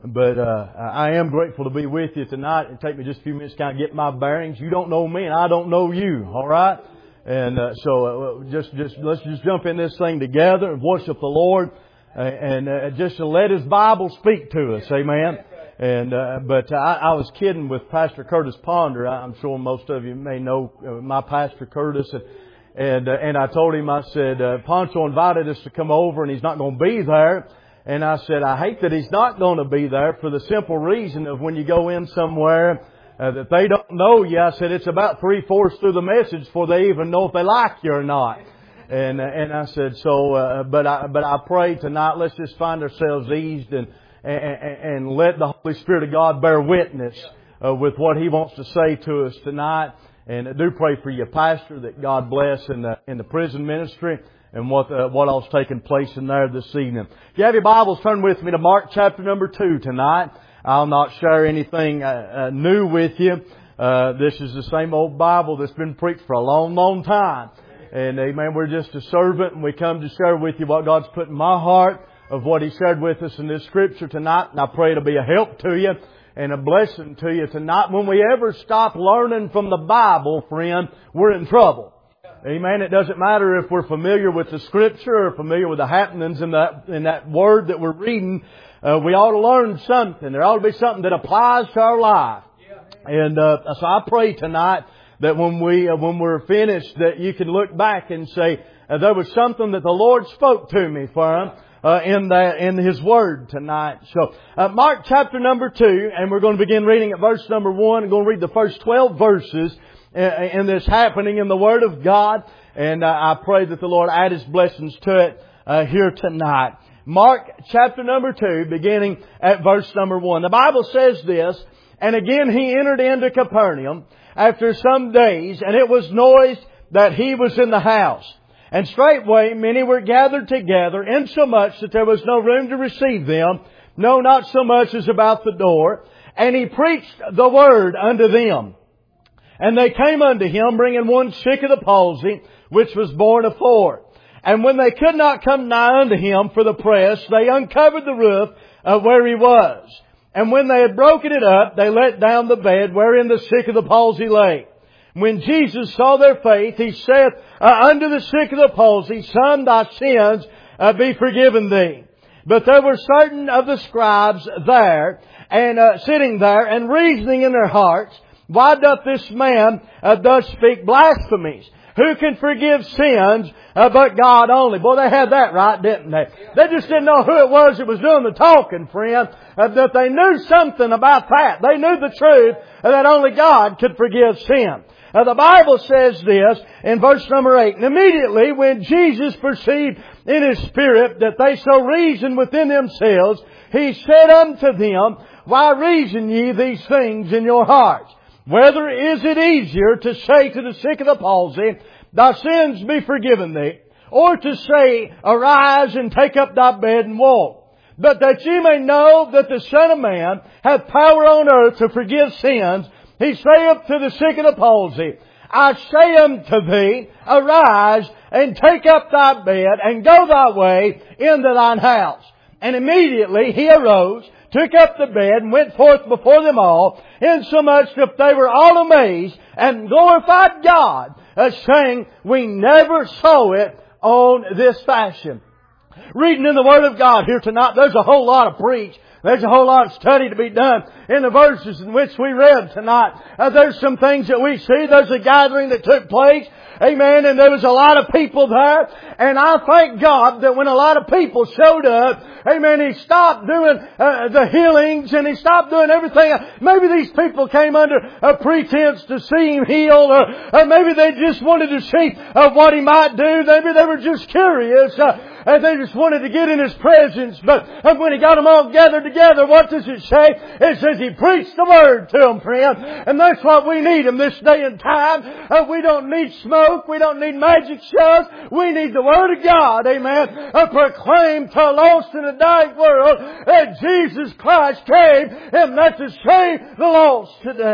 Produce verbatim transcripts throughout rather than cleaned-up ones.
But uh I am grateful to be with you tonight. It'll take me just a few minutes to kind of get my bearings. You don't know me and I don't know you, all right? And uh, so uh, just just let's just jump in this thing together and worship the Lord, uh, and uh, just to let His Bible speak to us, amen. And uh, but I, I was kidding with Pastor Curtis Ponder. I'm sure most of you may know uh, my Pastor Curtis, and and, uh, and I told him, I said, uh, Poncho invited us to come over, and he's not going to be there. And I said, I hate that he's not going to be there for the simple reason of when you go in somewhere uh, that they don't know you. I said, it's about three-fourths through the message before they even know if they like you or not. And uh, and I said, so, uh, but I but I pray tonight, let's just find ourselves eased and and, and let the Holy Spirit of God bear witness uh, with what He wants to say to us tonight. And I do pray for your pastor that God bless in the in the prison ministry and what uh, what all's taking place in there this evening. If you have your Bibles, turn with me to Mark chapter number two tonight. I'll not share anything uh, uh, new with you. Uh, this is the same old Bible that's been preached for a long, long time. And amen, we're just a servant, and we come to share with you what God's put in my heart of what He shared with us in this Scripture tonight. And I pray it'll be a help to you and a blessing to you tonight. When we ever stop learning from the Bible, friend, we're in trouble. Amen. It doesn't matter if we're familiar with the Scripture or familiar with the happenings in that in that Word that we're reading. Uh, we ought to learn something. There ought to be something that applies to our life. And uh, so I pray tonight that when we uh, when we're finished, that you can look back and say uh, there was something that the Lord spoke to me from uh, in that in His Word tonight. So uh, Mark chapter number two, and we're going to begin reading at verse number one. I'm going to read the first twelve verses in this happening in the Word of God. And uh, I pray that the Lord add His blessings to it uh, here tonight. Mark chapter number two, beginning at verse number one. The Bible says this, and again He entered into Capernaum after some days, and it was noised that He was in the house. And straightway many were gathered together, insomuch that there was no room to receive them, no, not so much as about the door. And He preached the Word unto them. And they came unto Him, bringing one sick of the palsy, which was borne afore. And when they could not come nigh unto Him for the press, they uncovered the roof of where He was. And when they had broken it up, they let down the bed wherein the sick of the palsy lay. When Jesus saw their faith, He saith uh, unto the sick of the palsy, Son, thy sins uh, be forgiven thee. But there were certain of the scribes there, and uh, sitting there, and reasoning in their hearts, why doth this man uh, thus speak blasphemies? Who can forgive sins uh, but God only? Boy, they had that right, didn't they? They just didn't know who it was that was doing the talking, friend. Uh, that they knew something about that. They knew the truth uh, that only God could forgive sin. Uh, the Bible says this in verse number eight. And immediately when Jesus perceived in His spirit that they so reasoned within themselves, He said unto them, Why reason ye these things in your hearts? Whether is it easier to say to the sick of the palsy, Thy sins be forgiven thee, or to say, Arise and take up thy bed and walk? But that ye may know that the Son of Man hath power on earth to forgive sins, He saith to the sick of the palsy, I say unto thee, Arise and take up thy bed and go thy way into thine house. And immediately he arose, took up the bed, and went forth before them all, insomuch that they were all amazed, and glorified God, as saying, We never saw it on this fashion. Reading in the Word of God here tonight, there's a whole lot of preach. There's a whole lot of study to be done in the verses in which we read tonight. Uh, there's some things that we see. There's a gathering that took place. Amen. And there was a lot of people there. And I thank God that when a lot of people showed up, amen, He stopped doing uh, the healings and He stopped doing everything. Maybe these people came under a pretense to see Him heal, or, or maybe they just wanted to see uh, what He might do. Maybe they were just curious. Uh, and they just wanted to get in His presence. But uh, when He got them all gathered together, what does it say? It says He preached the Word to them, friend. And that's what we need in this day and time. Uh, we don't need smoke. We don't need magic shows. We need the Word of God, amen, uh, proclaim to a lost and a dying world that Jesus Christ came and that to save the lost today.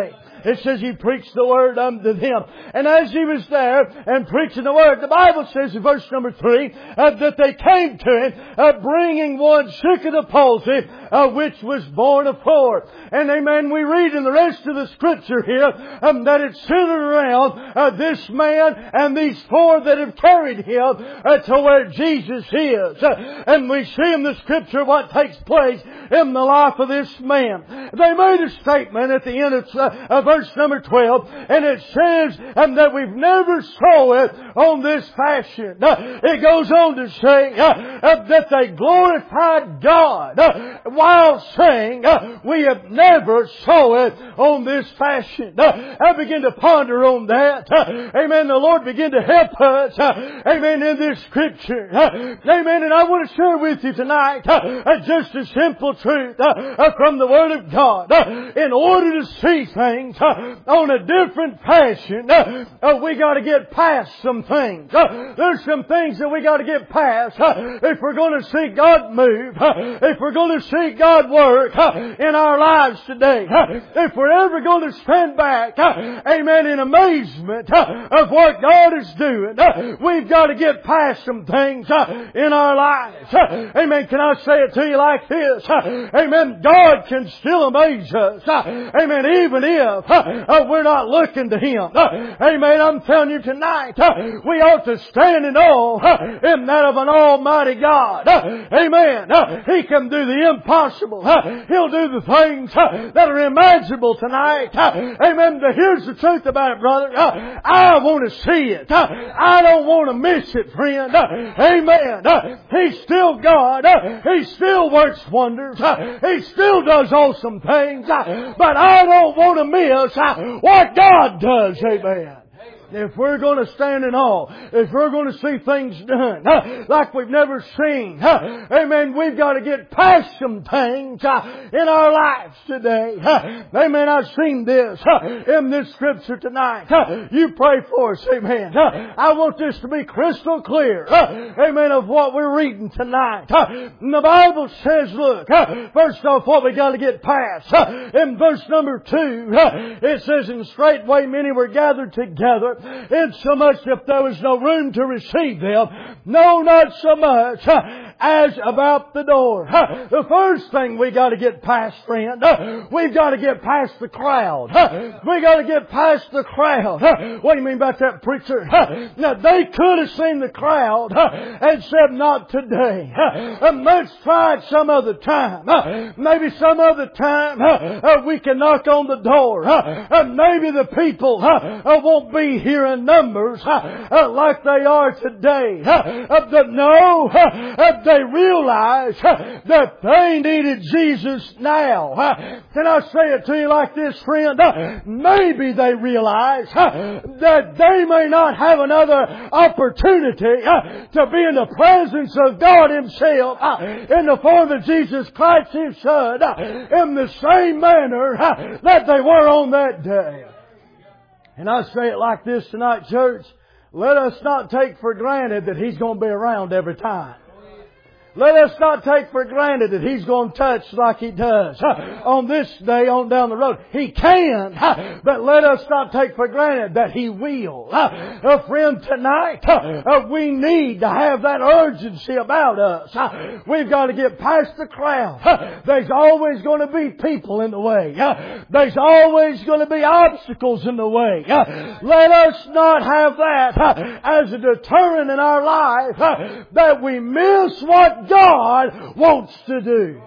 It says He preached the Word unto them. And as He was there and preaching the Word, the Bible says in verse number three, uh, that they came to Him, uh, bringing one sick of the palsy, uh, which was born of four. And amen, we read in the rest of the Scripture here, um, that it's centered around uh, this man and these four that have carried him uh, to where Jesus is. Uh, and we see in the Scripture what takes place in the life of this man. They made a statement at the end of uh, verse number twelve, and it says um, that we've never saw it on this fashion. Uh, it goes on to say uh, uh, that they glorified God uh, while saying, uh, we have never saw it on this fashion. Uh, I begin to ponder on that. Uh, amen. The Lord began to help us. Uh, amen. In this Scripture. Uh, amen. And I want to share with you tonight uh, just a simple truth uh, uh, from the Word of God. Uh, in order to see things uh, on a different fashion, uh, uh, we got to get past some things. Uh, there's some things that we got to get past uh, if we're going to see God move, uh, if we're going to see God work uh, in our lives today, uh, if we're ever going to stand back, uh, amen, in amazement uh, of what God is doing, uh, we've got to get past some things uh, in our lives. Uh, amen. Can I say it to you like this? Uh, amen. God can still amaze us. Uh, amen. Even if uh, uh, we're not looking to Him. Uh, amen. I'm telling you tonight, uh, we ought to stand in awe uh, in that of an almighty God. Uh, amen. Uh, He can do the impossible. Uh, He'll do the things uh, that are imaginable tonight. Uh, amen. But here's the truth about it, brother. Uh, I want to see it. Uh, I don't want to miss it, friend. Uh, amen. Uh, He's still God. Uh, He still works wonders. Uh, He still does awesome things. Uh, but I don't want to miss uh, what God does. Amen. If we're going to stand in awe, if we're going to see things done uh, like we've never seen, uh, amen, we've got to get past some things uh, in our lives today. Uh, amen, I've seen this uh, in this Scripture tonight. Uh, you pray for us, amen. Uh, I want this to be crystal clear, uh, amen, of what we're reading tonight. Uh, and the Bible says, look, uh, first off, what we got to get past. Uh, in verse number two, uh, it says, and straightway many were gathered together, insomuch that there was no room to receive them, no, not so much uh, as about the door. Uh, the first thing we got to get past, friend, uh, we've got to get past the crowd. Uh, we got to get past the crowd. Uh, what do you mean about that, preacher? Uh, now, they could have seen the crowd uh, and said, not today. Uh, and let's try it some other time. Uh, maybe some other time uh, uh, we can knock on the door. Uh, and maybe the people uh, uh, won't be here in numbers uh, uh, like they are today. Uh, uh, but no, uh, uh, they realized uh, that they needed Jesus now. Uh, can I say it to you like this, friend? Uh, maybe they realized uh, that they may not have another opportunity uh, to be in the presence of God Himself uh, in the form of Jesus Christ His Son uh, in the same manner uh, that they were on that day. And I say it like this tonight, church. Let us not take for granted that He's going to be around every time. Let us not take for granted that He's going to touch like He does on this day on down the road. He can, but let us not take for granted that He will. Uh, friend, tonight uh, we need to have that urgency about us. Uh, we've got to get past the crowd. Uh, there's always going to be people in the way. Uh, there's always going to be obstacles in the way. Uh, let us not have that uh, as a deterrent in our life uh, that we miss what God wants to do.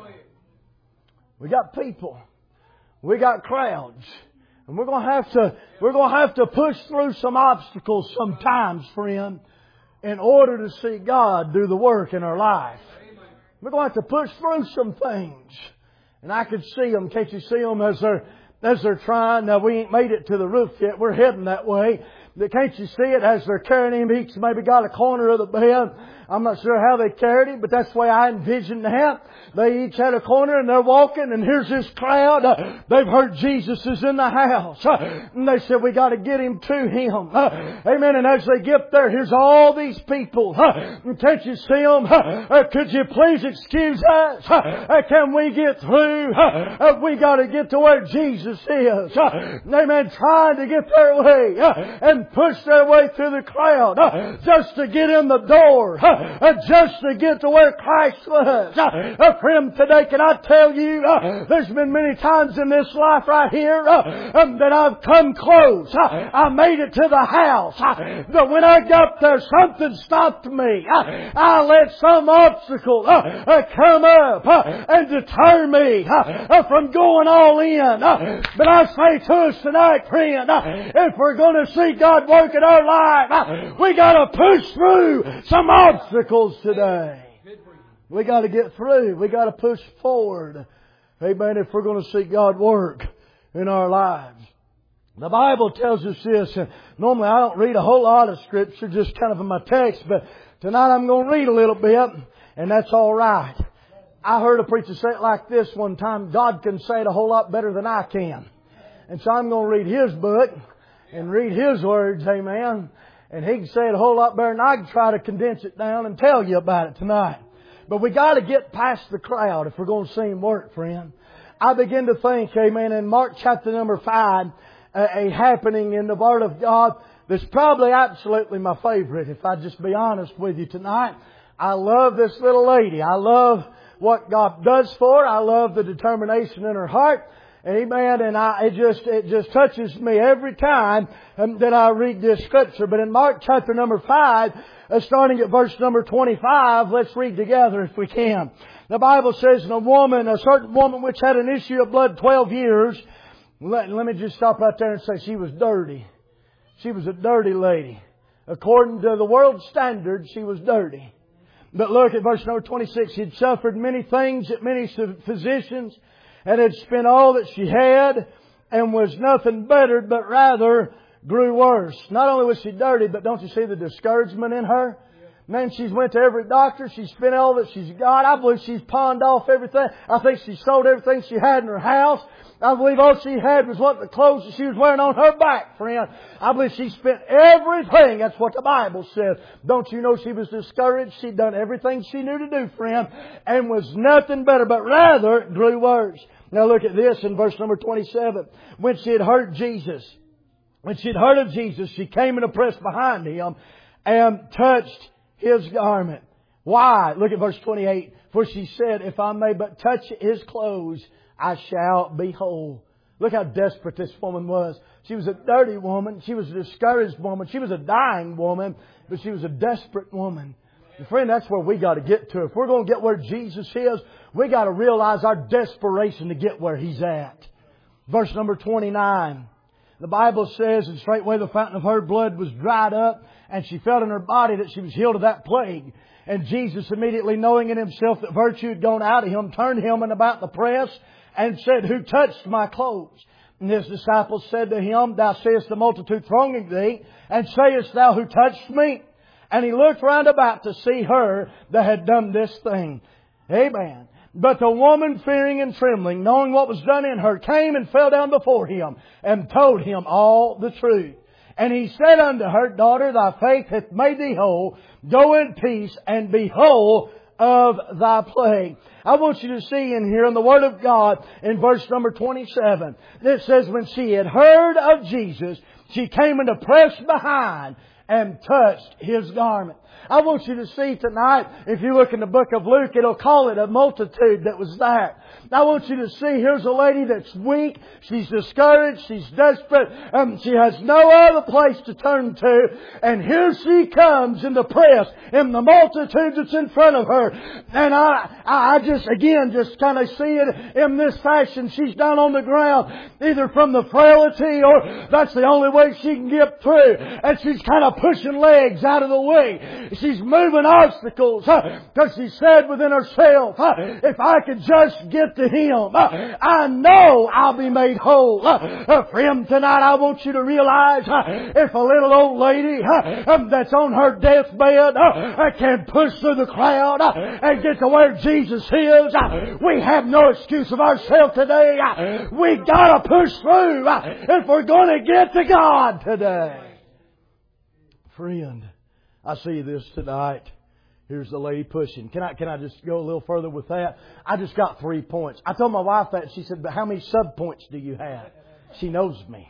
We got people. We got crowds. And we're going to have to, we're going to have to push through some obstacles sometimes, friend, in order to see God do the work in our life. We're going to have to push through some things. And I could see them. Can't you see them as they're, as they're trying? Now, we ain't made it to the roof yet. We're heading that way. Can't you see it as they're carrying him? Each maybe got a corner of the bed. I'm not sure how they carried him, but that's the way I envisioned that. They each had a corner and they're walking, and here's this crowd. Uh, they've heard Jesus is in the house. Uh, and they said, we got to get him to him. Uh, amen. And as they get there, here's all these people. Uh, can't you see them? Uh, could you please excuse us? Uh, can we get through? Uh, we got to get to where Jesus is. Uh, amen. Trying to get their way uh, and push their way through the crowd uh, just to get in the door. Uh, Uh, just to get to where Christ was. Uh, uh, friend, today can I tell you, uh, there's been many times in this life right here uh, um, that I've come close. Uh, I made it to the house. Uh, but when I got there, something stopped me. Uh, I let some obstacle uh, uh, come up uh, and deter me uh, uh, from going all in. Uh, but I say to us tonight, friend, uh, if we're going to see God work in our life, uh, we got to push through some obstacles. Obstacles today. We got to get through. We got to push forward. Amen. If we're going to see God work in our lives. The Bible tells us this. Normally I don't read a whole lot of Scripture, just kind of in my text, but tonight I'm going to read a little bit, and that's all right. I heard a preacher say it like this one time: God can say it a whole lot better than I can. And so I'm going to read his book and read his words. Amen. And he can say it a whole lot better than I can try to condense it down and tell you about it tonight. But we got to get past the crowd if we're going to see him work, friend. I begin to think, amen, in Mark chapter number five, a, a happening in the Word of God that's probably absolutely my favorite, if I just be honest with you tonight. I love this little lady. I love what God does for her. I love the determination in her heart. Amen. And I, it just, it just touches me every time um, that I read this Scripture. But in Mark chapter number five, uh, starting at verse number twenty-five, let's read together if we can. The Bible says, and a woman, a certain woman which had an issue of blood twelve years. Let, let me just stop right there and say she was dirty. She was a dirty lady. According to the world's standards, she was dirty. But look at verse number twenty-six. She had suffered many things at many physicians, and had spent all that she had, and was nothing bettered, but rather grew worse. Not only was she dirty, but don't you see the discouragement in her? Man, she's went to every doctor. She's spent all that she's got. I believe she's pawned off everything. I think she sold everything she had in her house. I believe all she had was what the clothes that she was wearing on her back, friend. I believe she spent everything. That's what the Bible says. Don't you know she was discouraged? She'd done everything she knew to do, friend, and was nothing better, but rather grew worse. Now look at this in verse number twenty-seven. When she had heard Jesus, when she had heard of Jesus, she came and pressed behind Him and touched His garment. Why? Look at verse twenty-eight. For she said, if I may but touch His clothes, I shall be whole. Look how desperate this woman was. She was a dirty woman. She was a discouraged woman. She was a dying woman, but she was a desperate woman. And friend, that's where we got to get to. If we're going to get where Jesus is, we got to realize our desperation to get where He's at. Verse number twenty-nine. The Bible says, and straightway the fountain of her blood was dried up, and she felt in her body that she was healed of that plague. And Jesus, immediately knowing in Himself that virtue had gone out of Him, turned Him and about the press, and said, who touched my clothes? And His disciples said to Him, thou seest the multitude thronging thee, and sayest thou, who touched me? And He looked round about to see her that had done this thing. Amen. But the woman, fearing and trembling, knowing what was done in her, came and fell down before Him, and told Him all the truth. And He said unto her, daughter, thy faith hath made thee whole. Go in peace, and be whole of thy plague. I want you to see in here in the Word of God, in verse number twenty-seven, it says, when she had heard of Jesus, she came and pressed behind and touched His garment. I want you to see tonight, if you look in the book of Luke, it'll call it a multitude that was there. I want you to see, here's a lady that's weak, she's discouraged, she's desperate, and she has no other place to turn to. And here she comes in the press, in the multitude that's in front of her. And I, I just, again, just kind of see it in this fashion. She's down on the ground, either from the frailty or that's the only way she can get through. And she's kind of pushing legs out of the way. She's moving obstacles because she said within herself, if I could just get to Him, I know I'll be made whole. Friend, tonight I want you to realize if a little old lady that's on her deathbed can push through the crowd and get to where Jesus is, we have no excuse of ourselves today. We gotta push through if we're going to get to God today. Friend, I see this tonight. Here's the lady pushing. Can I, can I just go a little further with that? I just got three points. I told my wife that and she said, but how many sub-points do you have? She knows me.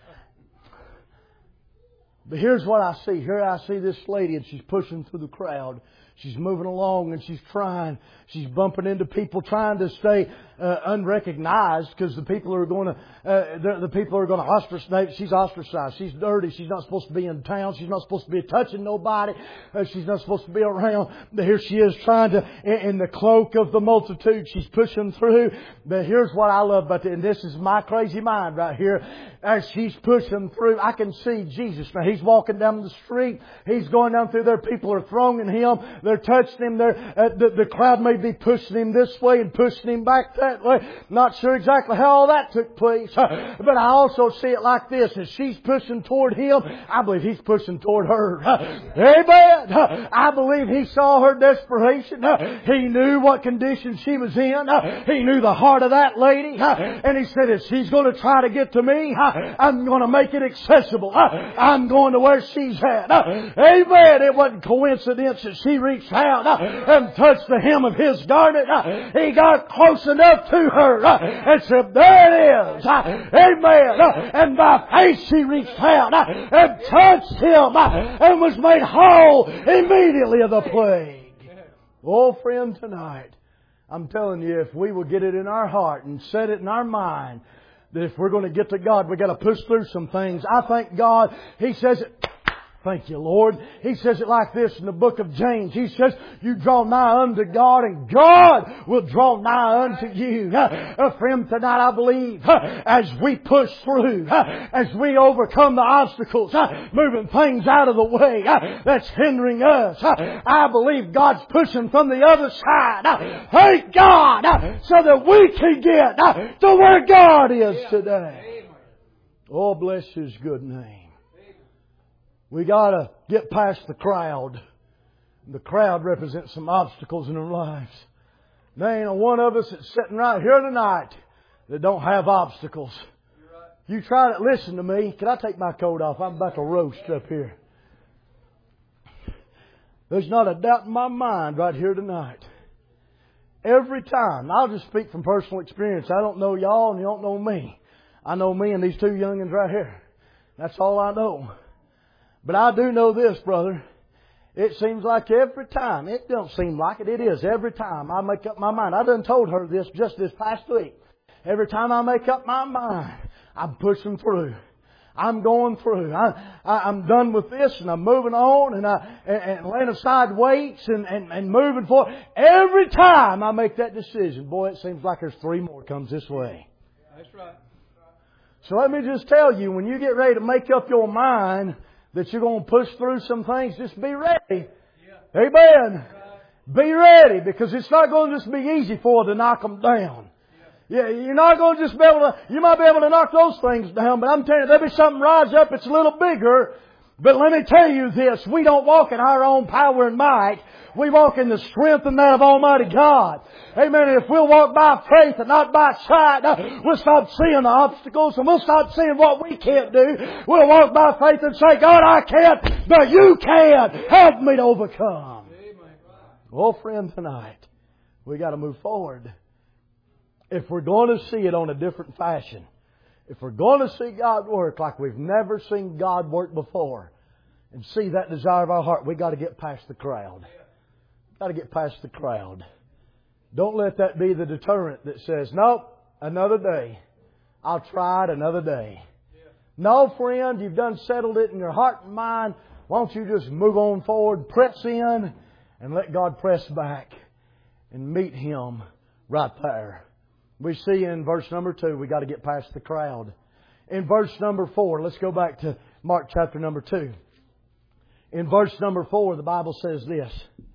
But here's what I see. Here I see this lady and she's pushing through the crowd. She's moving along and she's trying. She's bumping into people, trying to stay uh, unrecognized because the people are going to uh, the, the people are going to ostracize. She's ostracized. She's dirty. She's not supposed to be in town. She's not supposed to be touching nobody. Uh, she's not supposed to be around. But here she is trying to, in, in the cloak of the multitude, she's pushing through. But here's what I love about it, and this is my crazy mind right here. As she's pushing through, I can see Jesus. Now He's walking down the street. He's going down through there. People are thronging Him. They're touching Him. They're, uh, the, the crowd may be pushing Him this way and pushing Him back that way. Not sure exactly how all that took place. But I also see it like this. As she's pushing toward Him, I believe He's pushing toward her. Amen. I believe He saw her desperation. He knew what condition she was in. He knew the heart of that lady. And He said, if she's going to try to get to me, I'm going to make it accessible. I'm going to where she's at. Amen. It wasn't coincidence that she reached out and touched the hem of His garment. He got close enough to her and said, there it is. Amen. And by faith she reached out and touched Him and was made whole immediately of the plague. Oh, friend, tonight, I'm telling you, if we will get it in our heart and set it in our mind that if we're going to get to God, we've got to push through some things. I thank God. He says it. Thank you, Lord. He says it like this in the book of James. He says, you draw nigh unto God and God will draw nigh unto you. Uh, friend, tonight I believe uh, as we push through, uh, as we overcome the obstacles, uh, moving things out of the way uh, that's hindering us, uh, I believe God's pushing from the other side. Uh, thank God uh, so that we can get uh, to where God is today. Oh, bless His good name. We got to get past the crowd. The crowd represents some obstacles in our lives. There ain't a one of us that's sitting right here tonight that don't have obstacles. You try to listen to me. Can I take my coat off? I'm about to roast up here. There's not a doubt in my mind right here tonight. Every time, I'll just speak from personal experience. I don't know y'all and you don't know me. I know me and these two youngins right here. That's all I know. But I do know this, brother. It seems like every time, it don't seem like it, it is every time I make up my mind. I done told her this just this past week. Every time I make up my mind, I'm pushing through. I'm going through. I, I, I'm done with this and I'm moving on and, I, and, and laying aside weights and, and, and moving forward. Every time I make that decision, boy, it seems like there's three more comes this way. That's right. So let me just tell you, when you get ready to make up your mind that you're going to push through some things, just be ready. Yeah. Amen. Right. Be ready, because it's not going to just be easy for you to knock them down. Yeah. Yeah, you're not going to just be able to, you might be able to knock those things down, but I'm telling you, there'll be something rise up, it's a little bigger. But let me tell you this, we don't walk in our own power and might. We walk in the strength and that of Almighty God. Amen. And if we'll walk by faith and not by sight, we'll stop seeing the obstacles and we'll stop seeing what we can't do. We'll walk by faith and say, God, I can't, but you can. Help me to overcome. Oh, friend, tonight, we got to move forward. If we're going to see it on a different fashion, if we're going to see God work like we've never seen God work before, and see that desire of our heart, we got to get past the crowd. Got to get past the crowd. Don't let that be the deterrent that says, nope, another day. I'll try it another day. Yeah. No, friend, you've done settled it in your heart and mind. Why don't you just move on forward, press in, and let God press back and meet Him right there. We see in verse number two, we got to get past the crowd. In verse number four, let's go back to Mark chapter number two. In verse number four, the Bible says this.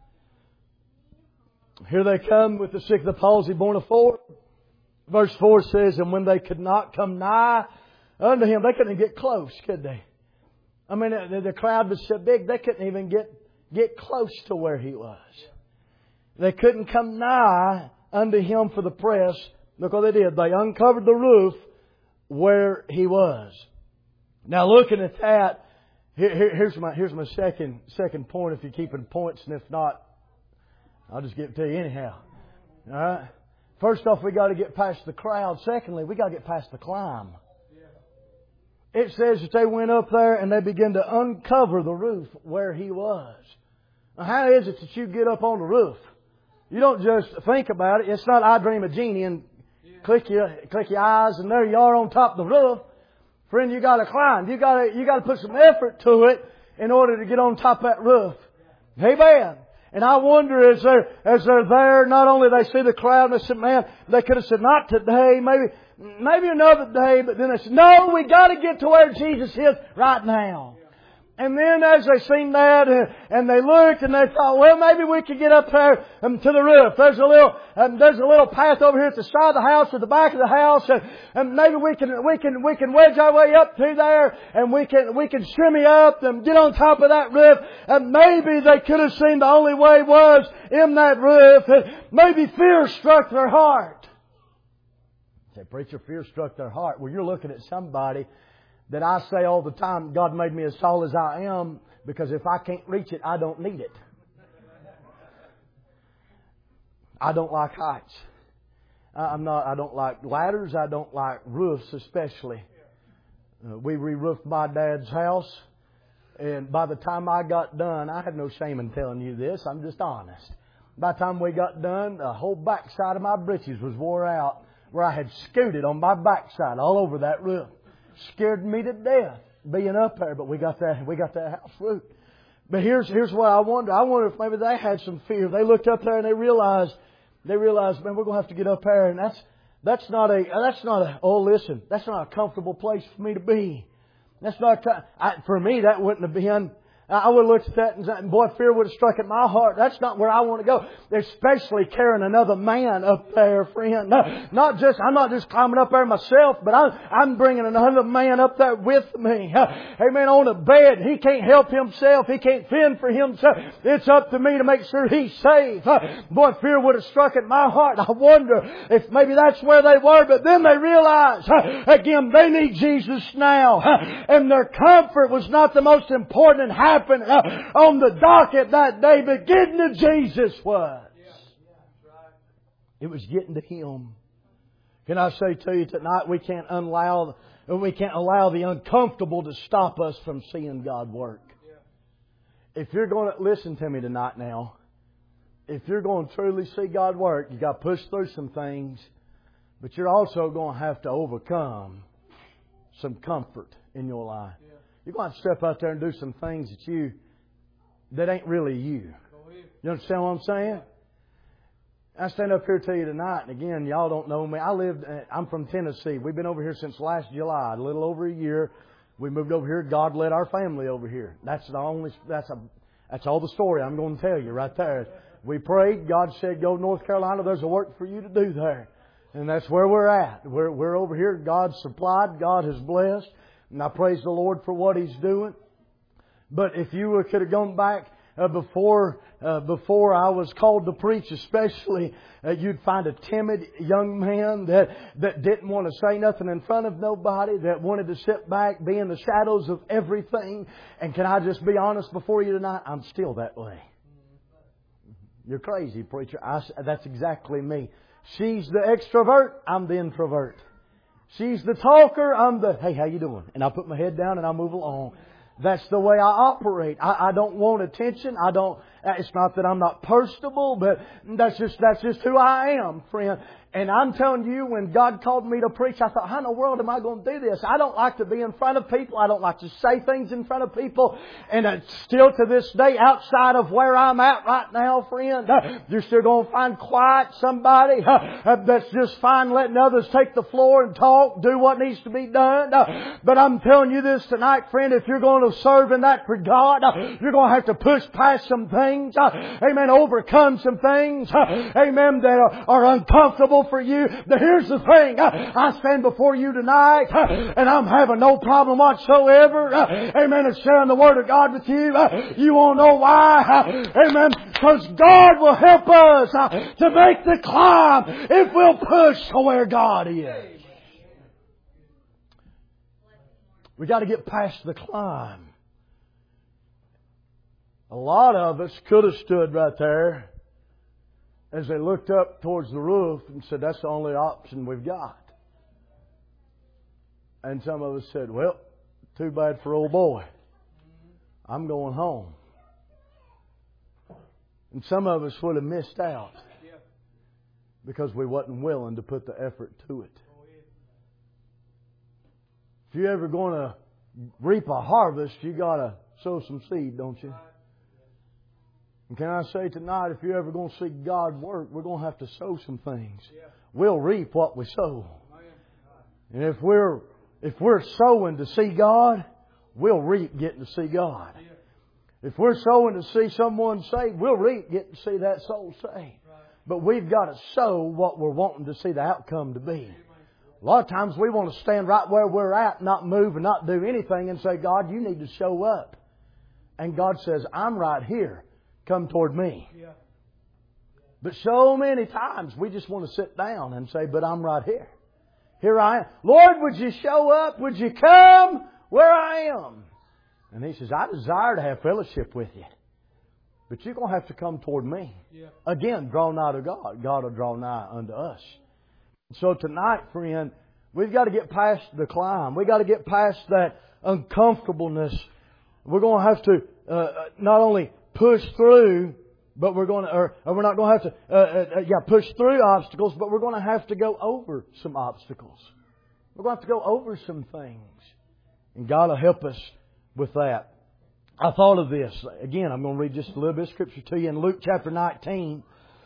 Here they come with the sick of the palsy born of four. Verse four says, and when they could not come nigh unto Him, they couldn't get close, could they? I mean, the, the crowd was so big, they couldn't even get, get close to where He was. They couldn't come nigh unto Him for the press. Look what they did. They uncovered the roof where He was. Now looking at that, here, here, here's my here's my second second point. If you're keeping points, and if not, I'll just give it to you anyhow. All right. First off, we got to get past the crowd. Secondly, we got to get past the climb. It says that they went up there and they began to uncover the roof where He was. Now, how is it that you get up on the roof? You don't just think about it. It's not I Dream of Jeannie and click your click your eyes and there you are on top of the roof. Friend, you got to climb. You got to you got to put some effort to it in order to get on top of that roof. Amen. And I wonder as they're as they're there, not only they see the crowd and they said, man, they could have said, not today, maybe maybe another day, but then they said, no, we got to get to where Jesus is right now. And then as they seen that, uh, and they looked and they thought, well, maybe we could get up there um, to the roof. There's a little, um, there's a little path over here at the side of the house or the back of the house, and, and maybe we can, we can, we can wedge our way up through there, and we can, we can shimmy up and get on top of that roof. And maybe they could have seen the only way was in that roof. And maybe fear struck their heart. Say, preacher, fear struck their heart. Well, you're looking at somebody that I say all the time, God made me as tall as I am, because if I can't reach it, I don't need it. I don't like heights. I'm not, I don't like ladders. I don't like roofs especially. Uh, we re-roofed my dad's house, and by the time I got done, I have no shame in telling you this, I'm just honest. By the time we got done, the whole backside of my britches was wore out, where I had scooted on my backside all over that roof. Scared me to death being up there, but we got that we got that house roofed. But here's here's what I wonder. I wonder if maybe they had some fear. They looked up there and they realized they realized, man, we're going to have to get up there, and that's that's not a that's not a oh listen, that's not a comfortable place for me to be. That's not I, for me. That wouldn't have been. I would have looked at that and boy, fear would have struck at my heart. That's not where I want to go. Especially carrying another man up there, friend. No, not just, I'm not just climbing up there myself, but I'm, I'm bringing another man up there with me. Amen. On a bed. He can't help himself. He can't fend for himself. It's up to me to make sure he's safe. Boy, fear would have struck at my heart. I wonder if maybe that's where they were, but then they realized, again, they need Jesus now. And their comfort was not the most important happening on the docket that day, but getting to Jesus was. It was getting to Him. Can I say to you tonight, we can't allow we can't allow the uncomfortable to stop us from seeing God work. If you're going to listen to me tonight now, if you're going to truly see God work, you got to push through some things, but you're also going to have to overcome some comfort in your life. You're going to have to step out there and do some things that you, that ain't really you. You understand what I'm saying? I stand up here to you tonight, and again, y'all don't know me. I lived, I'm from Tennessee. We've been over here since last July, a little over a year. We moved over here. God led our family over here. That's the only, that's a, that's all the story I'm going to tell you right there. We prayed. God said, go to North Carolina. There's a work for you to do there. And that's where we're at. We're, we're over here. God supplied. God has blessed. And I praise the Lord for what He's doing. But if you could have gone back uh, before uh, before I was called to preach, especially, uh, you'd find a timid young man that, that didn't want to say nothing in front of nobody, that wanted to sit back, be in the shadows of everything. And can I just be honest before you tonight? I'm still that way. You're crazy, preacher. I, that's exactly me. She's the extrovert. I'm the introvert. She's the talker. I'm the, hey, how you doing? And I put my head down and I move along. That's the way I operate. I, I don't want attention. I don't, It's not that I'm not personable, but that's just, that's just who I am, friend. And I'm telling you, when God called me to preach, I thought, how in the world am I going to do this? I don't like to be in front of people. I don't like to say things in front of people. And uh, still to this day, outside of where I'm at right now, friend, uh, you're still going to find quiet somebody uh, that's just fine letting others take the floor and talk, do what needs to be done. Uh, but I'm telling you this tonight, friend, if you're going to serve in that for God, uh, you're going to have to push past some things. Uh, amen. Overcome some things. Uh, amen. That are, are uncomfortable for you. But here's the thing. I stand before you tonight and I'm having no problem whatsoever. Amen. And sharing the Word of God with you. You won't know why. Amen. Because God will help us to make the climb if we'll push to where God is. We got to get past the climb. A lot of us could have stood right there as they looked up towards the roof and said, that's the only option we've got. And some of us said, well, too bad for old boy. I'm going home. And some of us would have missed out because we wasn't willing to put the effort to it. If you're ever going to reap a harvest, you got to sow some seed, don't you? And can I say tonight, if you're ever going to see God work, we're going to have to sow some things. We'll reap what we sow. And if we're if we're sowing to see God, we'll reap getting to see God. If we're sowing to see someone saved, we'll reap getting to see that soul saved. But we've got to sow what we're wanting to see the outcome to be. A lot of times we want to stand right where we're at, not move and not do anything and say, God, you need to show up. And God says, I'm right here. Come toward me. But so many times we just want to sit down and say, but I'm right here. Here I am. Lord, would you show up? Would you come where I am? And He says, I desire to have fellowship with you. But you're going to have to come toward me. Yeah. Again, draw nigh to God. God will draw nigh unto us. So tonight, friend, we've got to get past the climb. We've got to get past that uncomfortableness. We're going to have to uh, not only push through, but we're going to, or, or we're not going to have to, uh, uh, yeah, push through obstacles, but we're going to have to go over some obstacles. We're going to have to go over some things. And God will help us with that. I thought of this. Again, I'm going to read just a little bit of Scripture to you in Luke chapter nineteen.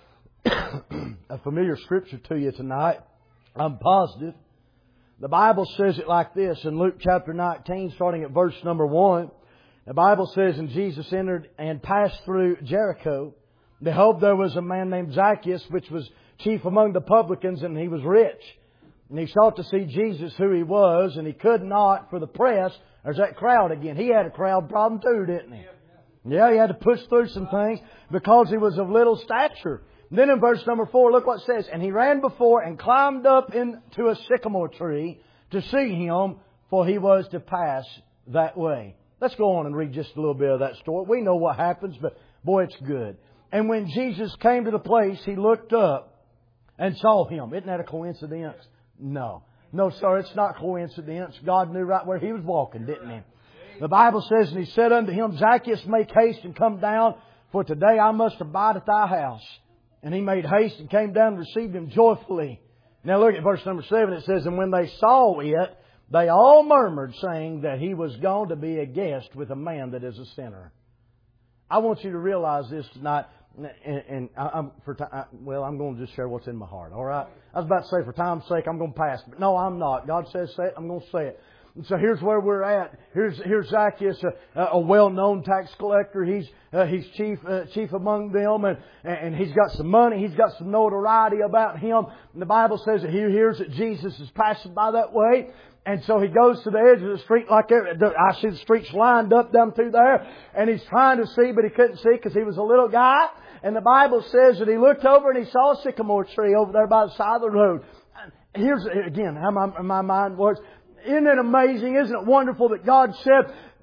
A familiar Scripture to you tonight. I'm positive. The Bible says it like this in Luke chapter nineteen, starting at verse number one. The Bible says, and Jesus entered and passed through Jericho. Behold, there was a man named Zacchaeus, which was chief among the publicans, and he was rich. And he sought to see Jesus, who He was, and he could not for the press. There's that crowd again. He had a crowd problem too, didn't he? Yeah, he had to push through some things because he was of little stature. And then in verse number four, look what it says. And he ran before and climbed up into a sycamore tree to see him, for he was to pass that way. Let's go on and read just a little bit of that story. We know what happens, but boy, it's good. And when Jesus came to the place, He looked up and saw him. Isn't that a coincidence? No. No, sir, it's not coincidence. God knew right where He was walking, didn't He? The Bible says, and He said unto him, Zacchaeus, make haste and come down, for today I must abide at thy house. And he made haste and came down and received him joyfully. Now look at verse number seven. It says, and when they saw it, they all murmured, saying that he was gone to be a guest with a man that is a sinner. I want you to realize this tonight. And, and I'm for time, well, I'm going to just share what's in my heart. All right. I was about to say, for time's sake, I'm going to pass, but no, I'm not. God says say it. I'm going to say it. And so here's where we're at. Here's here's Zacchaeus, a, a well-known tax collector. He's uh, he's chief uh, chief among them, and and he's got some money. He's got some notoriety about him. And the Bible says that he hears that Jesus is passing by that way. And so he goes to the edge of the street like there. I see the streets lined up down through there. And he's trying to see, but he couldn't see because he was a little guy. And the Bible says that he looked over and he saw a sycamore tree over there by the side of the road. Here's, again, how my, my mind works. Isn't it amazing? Isn't it wonderful that God said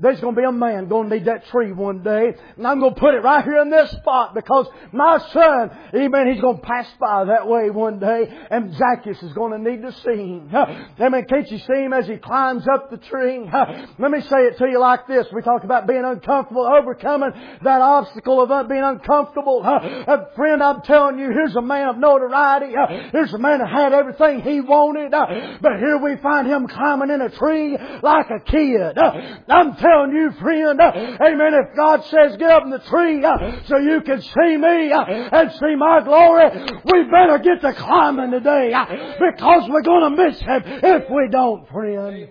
There's going to be a man going to need that tree one day. And I'm going to put it right here in this spot because my son, amen, he's going to pass by that way one day. And Zacchaeus is going to need to see him. Amen. Can't you see him as he climbs up the tree? Let me say it to you like this. We talk about being uncomfortable, overcoming that obstacle of being uncomfortable. Friend, I'm telling you, here's a man of notoriety. Here's a man that had everything he wanted. But here we find him climbing in a tree like a kid. I'm telling you, friend, amen, if God says get up in the tree so you can see me and see my glory, we better get to climbing today because we're going to miss Him if we don't, friend.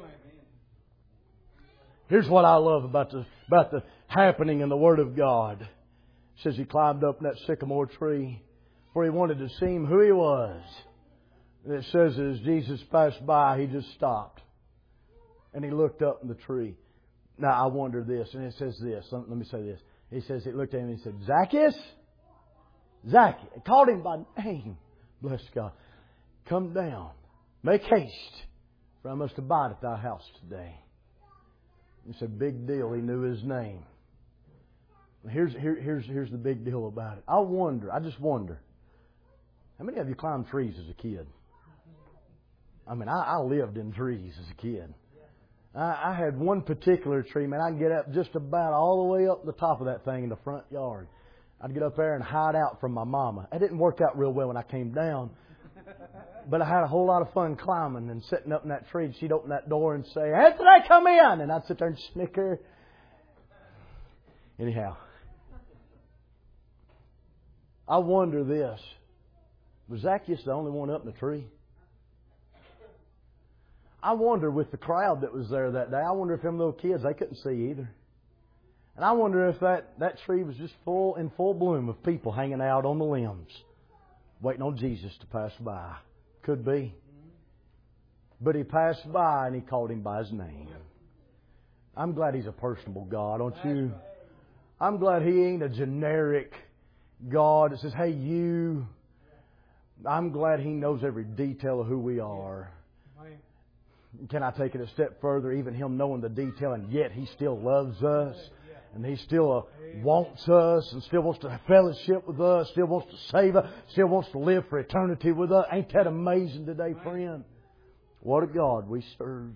Here's what I love about the, about the happening in the Word of God. It says he climbed up in that sycamore tree for he wanted to see Him who He was. And it says as Jesus passed by, He just stopped. And He looked up in the tree. Now, I wonder this, and it says this. Let me say this. He says, He looked at him and He said, Zacchaeus? Zacchaeus. He called him by name. Bless God. Come down. Make haste, for I must abide at thy house today. It's a big deal. He knew his name. Here's, here, here's, here's the big deal about it. I wonder, I just wonder, how many of you climbed trees as a kid? I mean, I, I lived in trees as a kid. I, I had one particular tree, man, I'd get up just about all the way up the top of that thing in the front yard. I'd get up there and hide out from my mama. It didn't work out real well when I came down. But I had a whole lot of fun climbing and sitting up in that tree. And she'd open that door and say, Anthony, come in. And I'd sit there and snicker. Anyhow, I wonder this. Was Zacchaeus the only one up in the tree? I wonder with the crowd that was there that day, I wonder if them little kids, they couldn't see either. And I wonder if that, that tree was just full in full bloom of people hanging out on the limbs, waiting on Jesus to pass by. Could be. But He passed by and He called him by his name. I'm glad He's a personable God, aren't you? I'm glad He ain't a generic God that says, hey, you. I'm glad He knows every detail of who we are. Can I take it a step further? Even Him knowing the detail, and yet He still loves us. And He still uh, wants us and still wants to have fellowship with us, still wants to save us, still wants to live for eternity with us. Ain't that amazing today, friend? What a God we serve.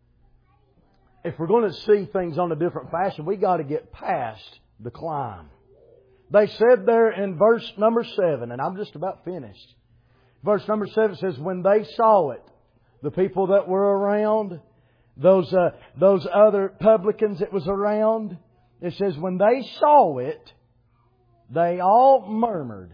If we're going to see things on a different fashion, we got to get past the climb. They said there in verse number seven, and I'm just about finished. Verse number seven says, when they saw it, the people that were around, those uh, those other publicans that was around, it says, when they saw it, they all murmured,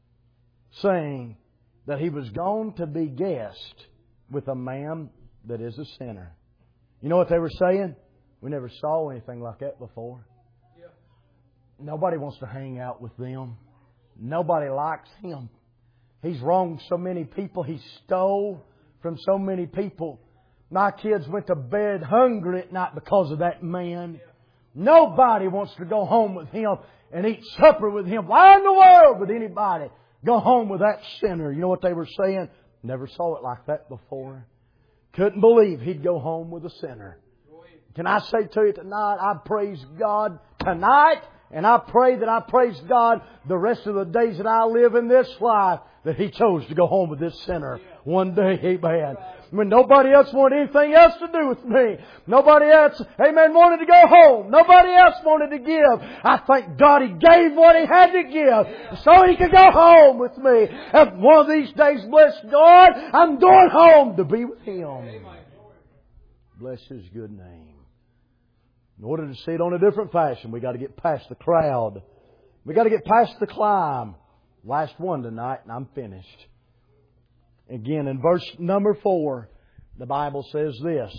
saying that He was going to be guest with a man that is a sinner. You know what they were saying? We never saw anything like that before. Yeah. Nobody wants to hang out with them. Nobody likes Him. He's wronged so many people. He stole from so many people. My kids went to bed hungry at night because of that man. Yeah. Nobody wants to go home with him and eat supper with him. Why in the world would anybody go home with that sinner? You know what they were saying? Never saw it like that before. Couldn't believe He'd go home with a sinner. Can I say to you tonight, I praise God tonight, and I pray that I praise God the rest of the days that I live in this life, that He chose to go home with this sinner one day. Amen. When nobody else wanted anything else to do with me. Nobody else, amen, wanted to go home. Nobody else wanted to give. I thank God He gave what He had to give so He could go home with me. And one of these days, bless God, I'm going home to be with Him. Bless His good name. In order to see it on a different fashion, we got to get past the crowd. We got to get past the climb. Last one tonight, and I'm finished. Again, in verse number four, the Bible says this.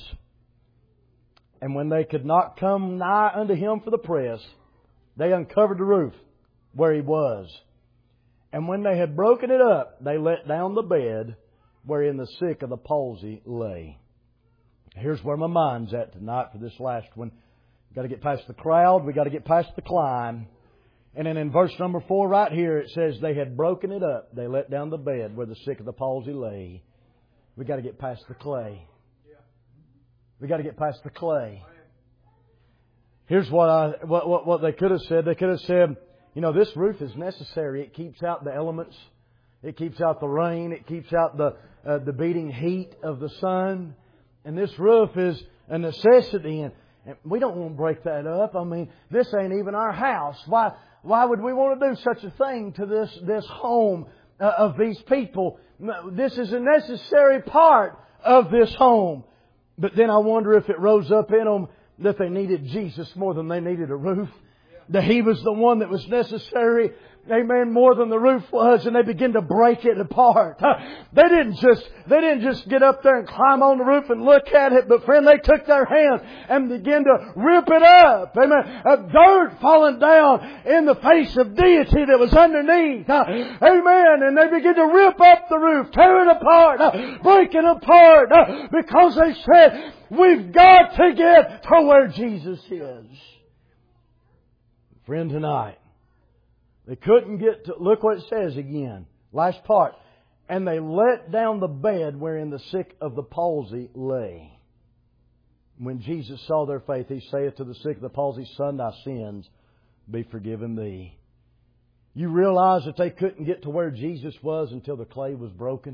And when they could not come nigh unto Him for the press, they uncovered the roof where He was. And when they had broken it up, they let down the bed wherein the sick of the palsy lay. Here's where my mind's at tonight for this last one. We've got to get past the crowd. We've got to get past the climb. And then in verse number four right here, it says they had broken it up. They let down the bed where the sick of the palsy lay. We've got to get past the clay. We've got to get past the clay. Here's what I what, what what they could have said. They could have said, you know, this roof is necessary. It keeps out the elements. It keeps out the rain. It keeps out the uh, the beating heat of the sun. And this roof is a necessity. And, and we don't want to break that up. I mean, this ain't even our house. Why why would we want to do such a thing to this this home uh, of these people? This is a necessary part of this home. But then I wonder if it rose up in them that they needed Jesus more than they needed a roof. That He was the one that was necessary, amen, more than the roof was, and they began to break it apart. They didn't just, they didn't just get up there and climb on the roof and look at it, but friend, they took their hands and began to rip it up. Amen. A dirt falling down in the face of deity that was underneath. Amen. And they began to rip up the roof, tear it apart, break it apart, because they said, we've got to get to where Jesus is. Friend, tonight, they couldn't get to, look what it says again. Last part. And they let down the bed wherein the sick of the palsy lay. When Jesus saw their faith, He saith to the sick of the palsy, Son, thy sins be forgiven thee. You realize that they couldn't get to where Jesus was until the clay was broken?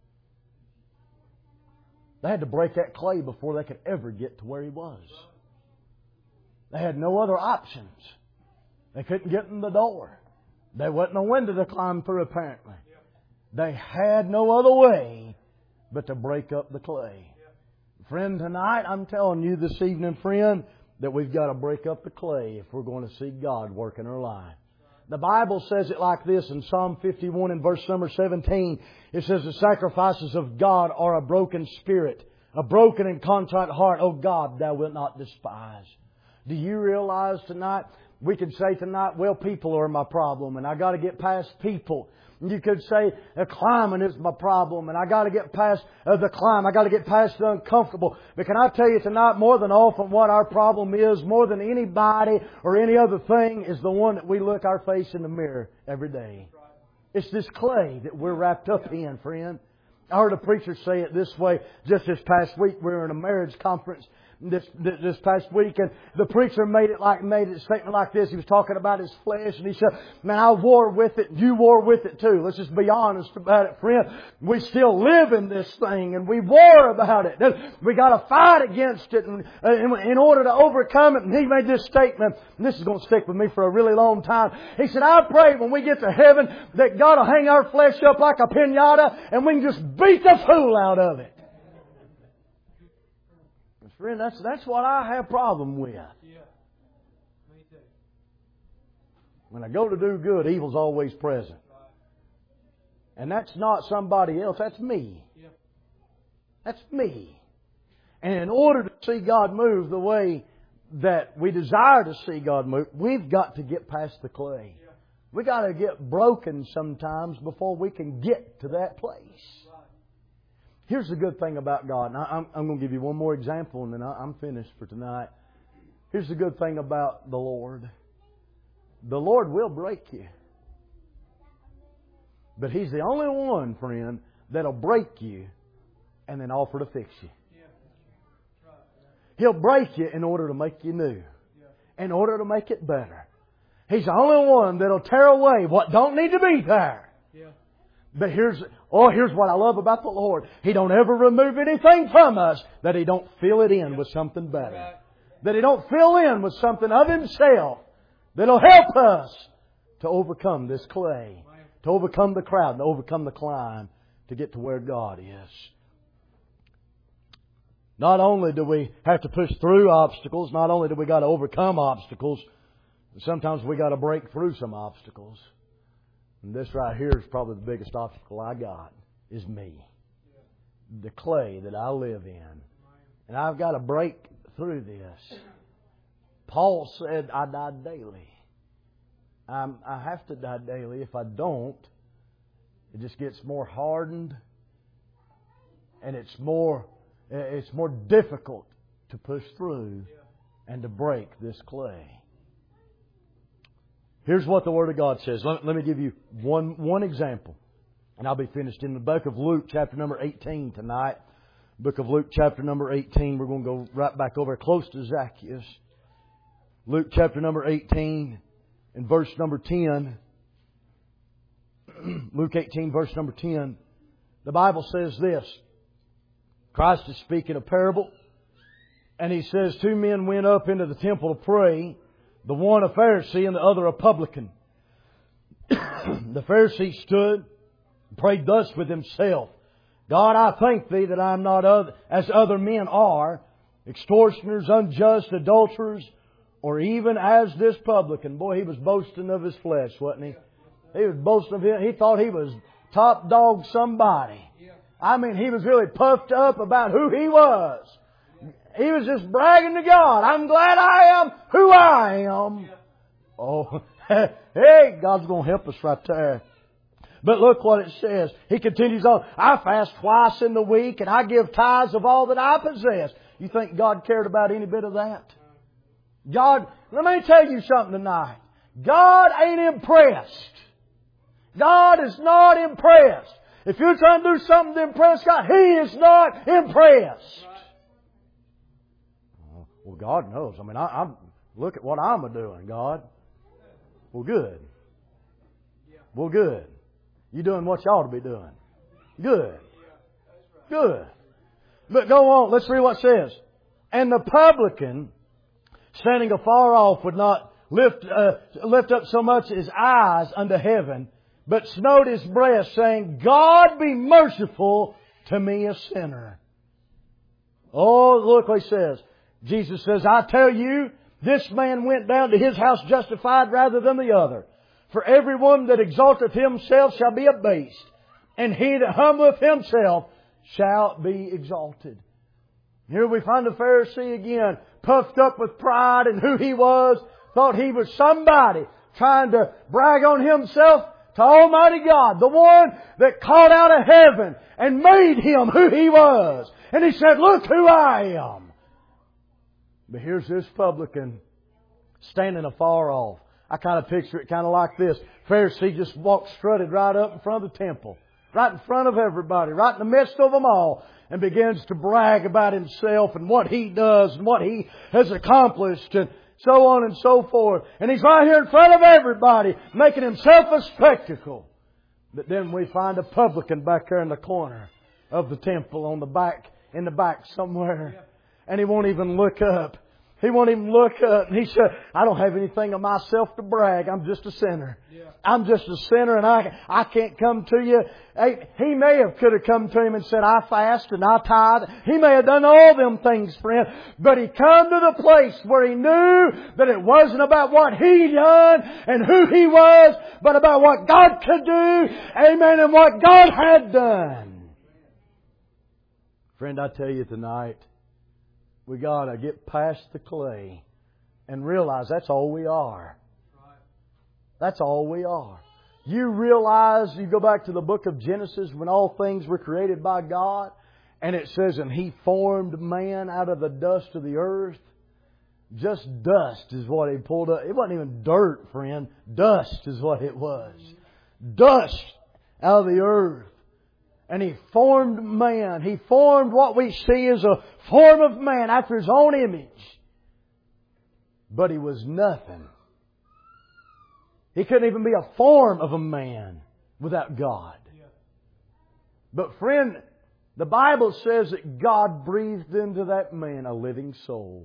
They had to break that clay before they could ever get to where He was. They had no other options. They couldn't get in the door. There wasn't a window to climb through, apparently. They had no other way but to break up the clay. Friend, tonight I'm telling you this evening, friend, that we've got to break up the clay if we're going to see God work in our life. The Bible says it like this in Psalm fifty-one and verse number seventeen. It says, the sacrifices of God are a broken spirit, a broken and contrite heart. O God, Thou wilt not despise. Do you realize tonight, we could say tonight, well, people are my problem and I got to get past people. You could say, the climate is my problem and I got to get past uh, the climb. I got to get past the uncomfortable. But can I tell you tonight, more than often what our problem is, more than anybody or any other thing, is the one that we look our face in the mirror every day. It's this clay that we're wrapped up in, friend. I heard a preacher say it this way just this past week. We were in a marriage conference this this past week, and the preacher made it like made it a statement like this. He was talking about his flesh, and he said, "Man, I war with it. You war with it too. Let's just be honest about it, friend. We still live in this thing, and we war about it. We got to fight against it, and in order to overcome it." And he made this statement, and this is going to stick with me for a really long time. He said, "I pray when we get to heaven that God will hang our flesh up like a piñata, and we can just beat the fool out of it." Friend, that's that's what I have a problem with. When I go to do good, evil's always present. And that's not somebody else, that's me. That's me. And in order to see God move the way that we desire to see God move, we've got to get past the clay. We've got to get broken sometimes before we can get to that place. Here's the good thing about God. And I'm, I'm going to give you one more example and then I'm finished for tonight. Here's the good thing about the Lord. The Lord will break you. But He's the only one, friend, that'll break you and then offer to fix you. He'll break you in order to make you new. In order to make it better. He's the only one that'll tear away what don't need to be there. But here's, oh, here's what I love about the Lord. He don't ever remove anything from us that He don't fill it in with something better. That He don't fill in with something of Himself that'll help us to overcome this clay, to overcome the crowd, to overcome the climb, to get to where God is. Not only do we have to push through obstacles, not only do we got to overcome obstacles, sometimes we got to break through some obstacles. And this right here is probably the biggest obstacle I got, is me. The clay that I live in. And I've got to break through this. Paul said, I die daily. I'm, I have to die daily. If I don't, it just gets more hardened. And it's more, it's more difficult to push through and to break this clay. Here's what the Word of God says. Let, let me give you one, one example. And I'll be finished in the book of Luke, chapter number eighteen tonight. Book of Luke, chapter number eighteen. We're going to go right back over close to Zacchaeus. Luke chapter number eighteen and verse number ten. Luke eighteen verse number ten. The Bible says this. Christ is speaking a parable. And He says, two men went up into the temple to pray. The one a Pharisee and the other a publican. The Pharisee stood and prayed thus with himself. God, I thank Thee that I am not other, as other men are, extortioners, unjust, adulterers, or even as this publican. Boy, he was boasting of his flesh, wasn't he? He was boasting of him. He thought he was top dog somebody. I mean, he was really puffed up about who he was. He was just bragging to God. I'm glad I am who I am. Oh, hey, God's going to help us right there. But look what it says. He continues on. I fast twice in the week and I give tithes of all that I possess. You think God cared about any bit of that? God, let me tell you something tonight. God ain't impressed. God is not impressed. If you're trying to do something to impress God, He is not impressed. Well, God knows. I mean, I, I'm look at what I'm doing, God. Well, good. Well, good. You doing what you ought to be doing. Good. Good. But go on. Let's read what it says. And the publican, standing afar off, would not lift uh, lift up so much his eyes unto heaven, but smote his breast, saying, God be merciful to me, a sinner. Oh, look what He says. Jesus says, I tell you, this man went down to his house justified rather than the other. For every one that exalteth himself shall be abased, and he that humbleth himself shall be exalted. Here we find the Pharisee again, puffed up with pride and who he was, thought he was somebody, trying to brag on himself to Almighty God, the one that called out of heaven and made him who He was. And he said, look who I am. But here's this publican standing afar off. I kind of picture it kind of like this. Pharisee just walked, strutted right up in front of the temple. Right in front of everybody. Right in the midst of them all. And begins to brag about himself and what he does and what he has accomplished and so on and so forth. And he's right here in front of everybody, making himself a spectacle. But then we find a publican back there in the corner of the temple on the back, in the back somewhere. And he won't even look up. He won't even look up. And he said, I don't have anything of myself to brag. I'm just a sinner. Yeah. I'm just a sinner and I I can't come to you. He may have could have come to him and said, I fast and I tithe. He may have done all them things, friend. But he come to the place where he knew that it wasn't about what he done and who he was, but about what God could do. Amen. And what God had done. Friend, I tell you tonight, we got to get past the clay and realize that's all we are. That's all we are. You realize, you go back to the book of Genesis when all things were created by God, and it says, and He formed man out of the dust of the earth. Just dust is what He pulled up. It wasn't even dirt, friend. Dust is what it was. Dust out of the earth. And He formed man. He formed what we see as a form of man after His own image. But He was nothing. He couldn't even be a form of a man without God. But friend, the Bible says that God breathed into that man a living soul.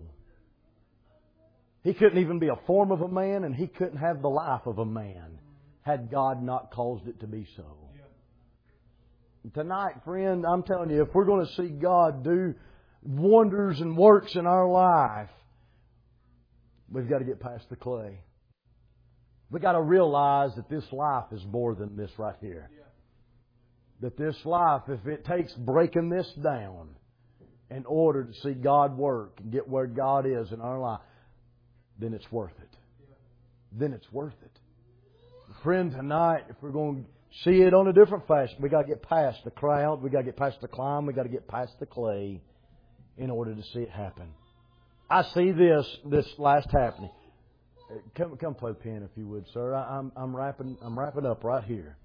He couldn't even be a form of a man, and he couldn't have the life of a man had God not caused it to be so. Tonight, friend, I'm telling you, if we're going to see God do wonders and works in our life, we've got to get past the clay. We've got to realize that this life is more than this right here. That this life, if it takes breaking this down in order to see God work and get where God is in our life, then it's worth it. Then it's worth it. Friend, tonight, if we're going to see it on a different fashion, we got to get past the crowd, we got to get past the climb, we got to get past the clay in order to see it happen. I see this this last happening. Come, come play pen if you would, sir. I, I'm I'm wrapping I'm wrapping up right here.